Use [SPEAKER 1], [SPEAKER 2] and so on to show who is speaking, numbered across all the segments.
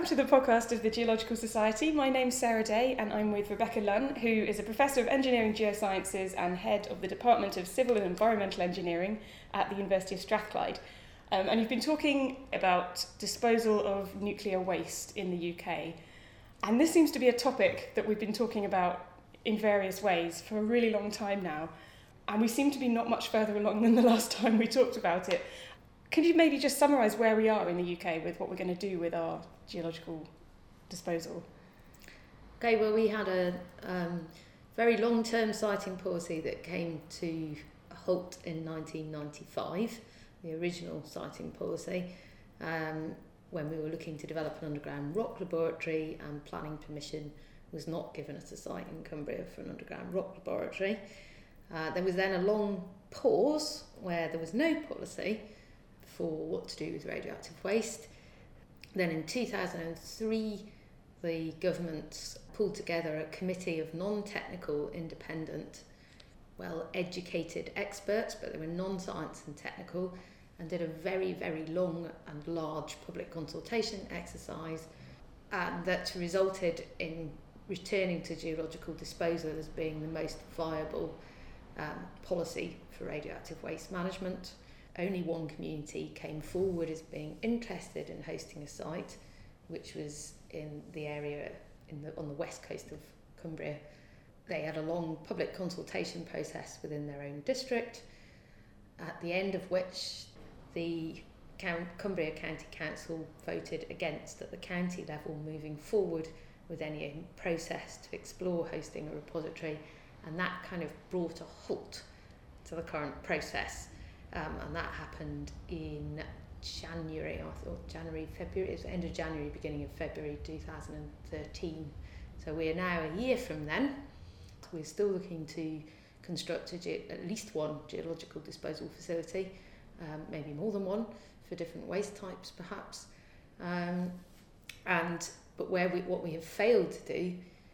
[SPEAKER 1] welcome to the podcast of the Geological Society. My name's Sarah Day and I'm with Rebecca Lunn, who is a Professor of Engineering Geosciences and Head of the Department of Civil and Environmental Engineering at the University of Strathclyde. And you've been talking about disposal of nuclear waste in the UK. And this seems to be a topic that we've been talking about in various ways for a really long time now. And we seem to be not much further along than the last time we talked about it. Could you maybe just summarise where we are in the UK with what we're going to do with our geological disposal?
[SPEAKER 2] Okay, well, we had a very long-term siting policy that came to a halt in 1995, the original siting policy, when we were looking to develop an underground rock laboratory, and planning permission was not given at a site in Cumbria for an underground rock laboratory. There was then a long pause where there was no policy for what to do with radioactive waste. Then in 2003, the government pulled together a committee of non-technical, independent, well-educated experts, but they were non-science and technical, and did a very, very long and large public consultation exercise, and that resulted in returning to geological disposal as being the most viable policy for radioactive waste management. Only one community came forward as being interested in hosting a site, which was in the area on the west coast of Cumbria. They had a long public consultation process within their own district, at the end of which the Cumbria County Council voted against at the county level moving forward with any process to explore hosting a repository, and that kind of brought a halt to the current process. And that happened in January, February, it was the end of January, beginning of February 2013. So we are now a year from then. We're still looking to construct at least one geological disposal facility, maybe more than one, for different waste types perhaps. But what we have failed to do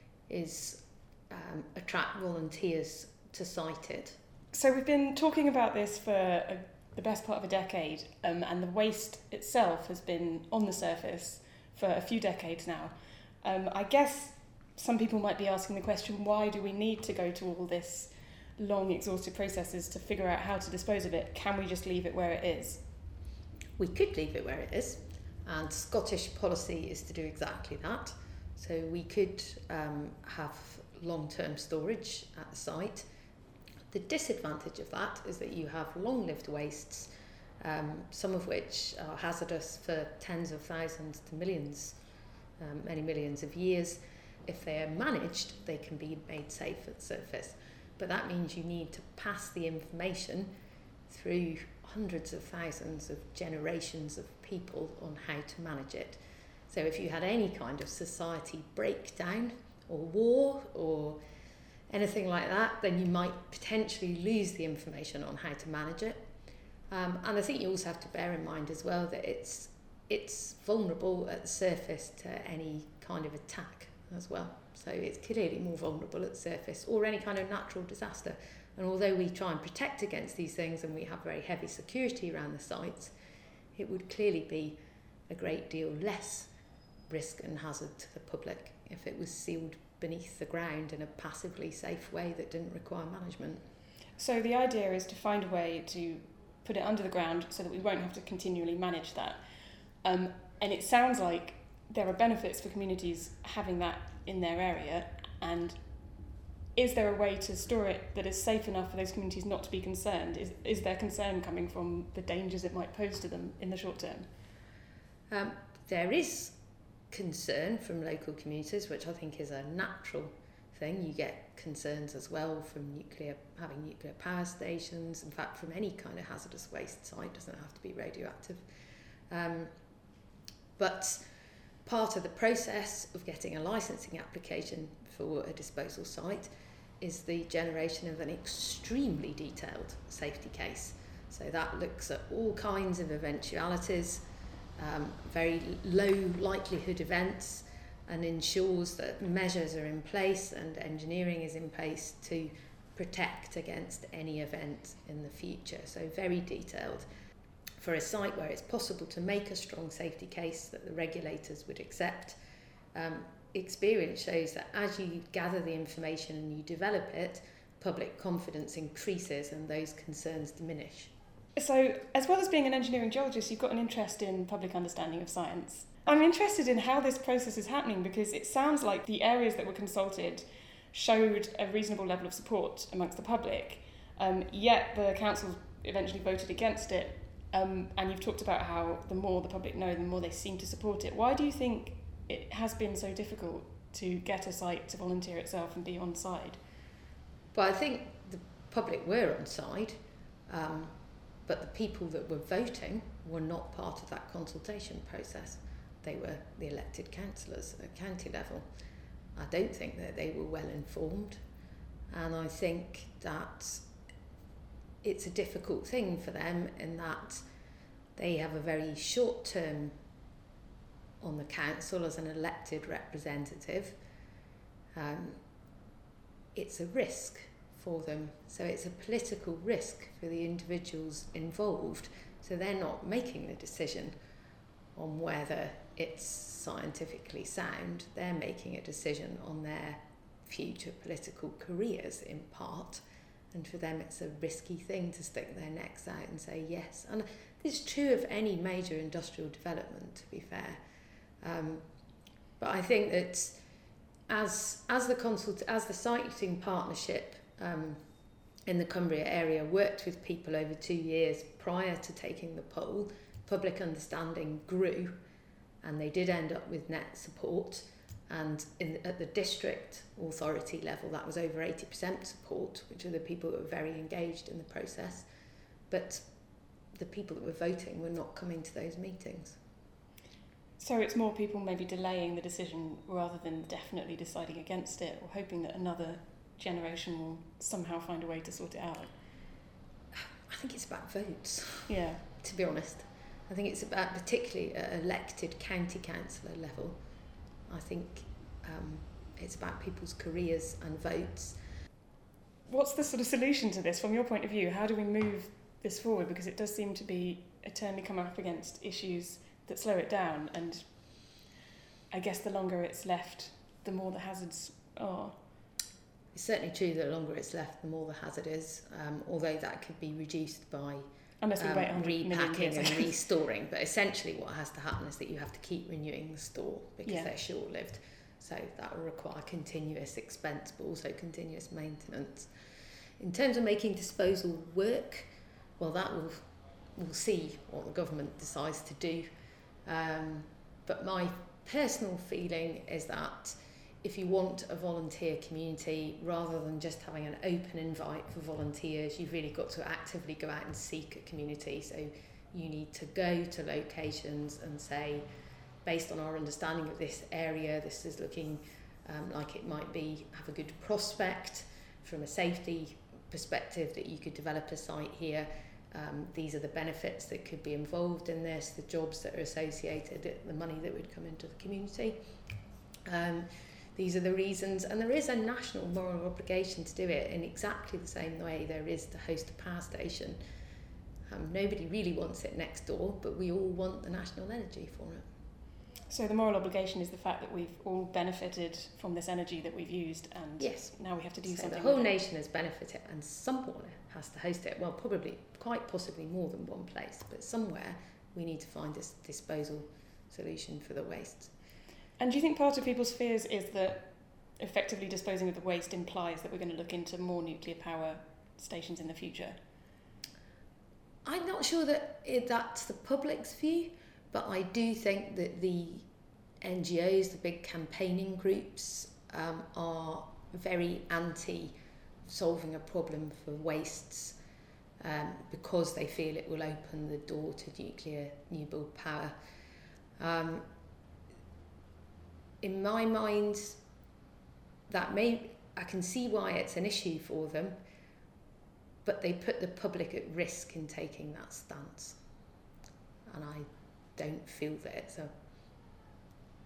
[SPEAKER 2] is attract volunteers to site it.
[SPEAKER 1] So we've been talking about this for the best part of a decade, and the waste itself has been on the surface for a few decades now. I guess some people might be asking the question, why do we need to go to all this long, exhaustive processes to figure out how to dispose of it? Can we just leave it where it is?
[SPEAKER 2] We could leave it where it is, and Scottish policy is to do exactly that. So we could have long-term storage at the site. The disadvantage of that is that you have long-lived wastes, some of which are hazardous for tens of thousands to millions, many millions of years. If they are managed, they can be made safe at the surface. But that means you need to pass the information through hundreds of thousands of generations of people on how to manage it. So if you had any kind of society breakdown or war or anything like that, then you might potentially lose the information on how to manage it. And I think you also have to bear in mind as well that it's vulnerable at the surface to any kind of attack as well. So it's clearly more vulnerable at the surface, or any kind of natural disaster. And although we try and protect against these things and we have very heavy security around the sites, it would clearly be a great deal less risk and hazard to the public if it was sealed beneath the ground in a passively safe way that didn't require management.
[SPEAKER 1] So the idea is to find a way to put it under the ground so that we won't have to continually manage that. And it sounds like there are benefits for communities having that in their area. And is there a way to store it that is safe enough for those communities not to be concerned? Is their concern coming from the dangers it might pose to them in the short term?
[SPEAKER 2] There is concern from local communities, which I think is a natural thing. You get concerns as well from having nuclear power stations, in fact from any kind of hazardous waste site, doesn't have to be radioactive. But part of the process of getting a licensing application for a disposal site is the generation of an extremely detailed safety case. So that looks at all kinds of eventualities, very low likelihood events, and ensures that measures are in place and engineering is in place to protect against any event in the future. So very detailed. for a site where it's possible to make a strong safety case that the regulators would accept, experience shows that as you gather the information and you develop it, public confidence increases and those concerns diminish.
[SPEAKER 1] So, as well as being an engineering geologist, you've got an interest in public understanding of science. I'm interested in how this process is happening because it sounds like the areas that were consulted showed a reasonable level of support amongst the public, yet the council eventually voted against it. And you've talked about how the more the public know, the more they seem to support it. Why do you think it has been so difficult to get a site to volunteer itself and be on side?
[SPEAKER 2] Well, I think the public were on side, but the people that were voting were not part of that consultation process. They were the elected councillors at county level. I don't think that they were well informed, and I think that it's a difficult thing for them in that they have a very short term on the council as an elected representative. It's a risk for them, so it's a political risk for the individuals involved, so they're not making the decision on whether it's scientifically sound, they're making a decision on their future political careers in part, and for them it's a risky thing to stick their necks out and say yes. And it's true of any major industrial development, to be fair. But I think that as the siting partnership in the Cumbria area worked with people over 2 years prior to taking the poll, public understanding grew, and they did end up with net support. And at the district authority level, that was over 80% support, which are the people that were very engaged in the process. But the people that were voting were not coming to those meetings.
[SPEAKER 1] So it's more people maybe delaying the decision rather than definitely deciding against it or hoping that another generation will somehow find a way to sort it out?
[SPEAKER 2] I think it's about votes,
[SPEAKER 1] yeah.
[SPEAKER 2] To be honest. I think it's about, particularly at elected county councillor level, I think it's about people's careers and votes.
[SPEAKER 1] What's the sort of solution to this from your point of view? How do we move this forward? Because it does seem to be eternally coming up against issues that slow it down, and I guess the longer it's left, the more the hazards are.
[SPEAKER 2] It's certainly true that the longer it's left, the more the hazard is, although that could be reduced by
[SPEAKER 1] unless we wait
[SPEAKER 2] repacking and restoring. But essentially what has to happen is that you have to keep renewing the store because they're short-lived. So that will require continuous expense, but also continuous maintenance. In terms of making disposal work, well, that we'll see what the government decides to do. But my personal feeling is that if you want a volunteer community, rather than just having an open invite for volunteers, you've really got to actively go out and seek a community. So you need to go to locations and say, based on our understanding of this area, this is looking like it might have a good prospect from a safety perspective that you could develop a site here. These are the benefits that could be involved in this, the jobs that are associated, the money that would come into the community. These are the reasons, and there is a national moral obligation to do it in exactly the same way there is to host a power station. Nobody really wants it next door, but we all want the national energy for it.
[SPEAKER 1] So the moral obligation is the fact that we've all benefited from this energy that we've used, and
[SPEAKER 2] yes,
[SPEAKER 1] now we have to do
[SPEAKER 2] so
[SPEAKER 1] something.
[SPEAKER 2] The whole nation has benefited, and someone has to host it. Well, probably, quite possibly more than one place, but somewhere we need to find this disposal solution for the waste.
[SPEAKER 1] And do you think part of people's fears is that effectively disposing of the waste implies that we're going to look into more nuclear power stations in the future?
[SPEAKER 2] I'm not sure that that's the public's view, but I do think that the NGOs, the big campaigning groups, are very anti solving a problem for wastes because they feel it will open the door to nuclear new build power. In my mind, I can see why it's an issue for them, but they put the public at risk in taking that stance. And I don't feel that it's a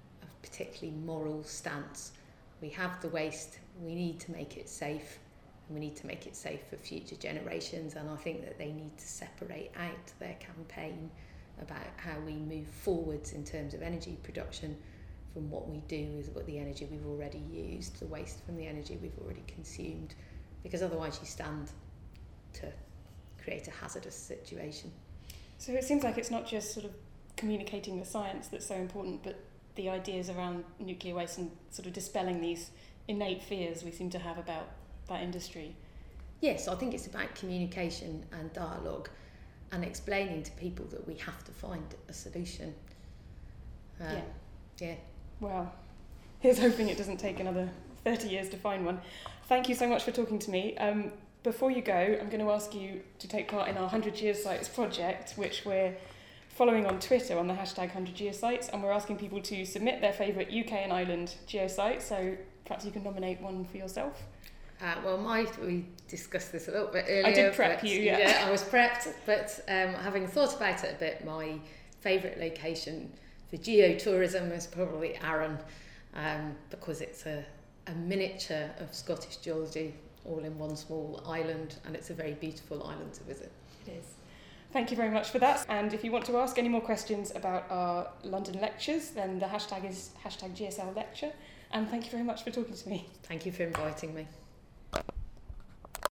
[SPEAKER 2] particularly moral stance. We have the waste, we need to make it safe, We need to make it safe for future generations, and I think that they need to separate out their campaign about how we move forwards in terms of energy production from what we do with the energy we've already used, the waste from the energy we've already consumed, because otherwise you stand to create a hazardous situation.
[SPEAKER 1] So it seems like it's not just sort of communicating the science that's so important, but the ideas around nuclear waste and sort of dispelling these innate fears we seem to have about that industry.
[SPEAKER 2] Yes, I think it's about communication and dialogue and explaining to people that we have to find a solution. Yeah.
[SPEAKER 1] Well, here's hoping it doesn't take another 30 years to find one. Thank you so much for talking to me. Before you go, I'm going to ask you to take part in our 100 Geosites project, which we're following on Twitter on the hashtag 100 Geosites, and we're asking people to submit their favourite UK and Ireland geosites, so perhaps you can nominate one for yourself.
[SPEAKER 2] We discussed this a little bit earlier.
[SPEAKER 1] I did prep you, yeah.
[SPEAKER 2] Yeah, I was prepped, but having thought about it a bit, my favourite location for geotourism is probably Arran, because it's a miniature of Scottish geology all in one small island, and it's a very beautiful island to visit.
[SPEAKER 1] It is. Thank you very much for that. And if you want to ask any more questions about our London lectures, then the hashtag is #GSL Lecture. And thank you very much for talking to me.
[SPEAKER 2] Thank you for inviting me.